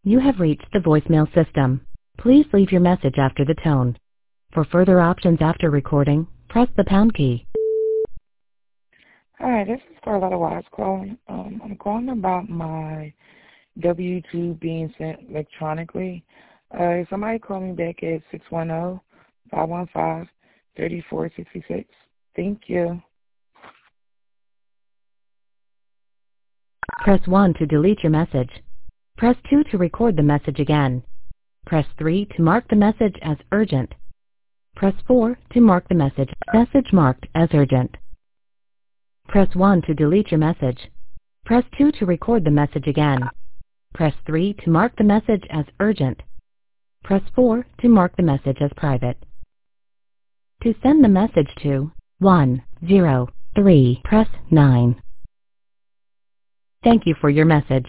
You have reached the voicemail system. Please leave your message after the tone. For further options after recording, press the pound key. Hi, this is Carlotta Wise calling. I'm calling about my W-2 being sent electronically. Somebody call me back at 610-515-3466. Thank you. Press 1 to delete your message. Press 2 to record the message again. Press 3 to mark the message as urgent. Press 4 to mark the message marked as urgent. Press 1 to delete your message. Press 2 to record the message again. Press 3 to mark the message as urgent. Press 4 to mark the message as private. To send the message to 103, press 9. Thank you for your message.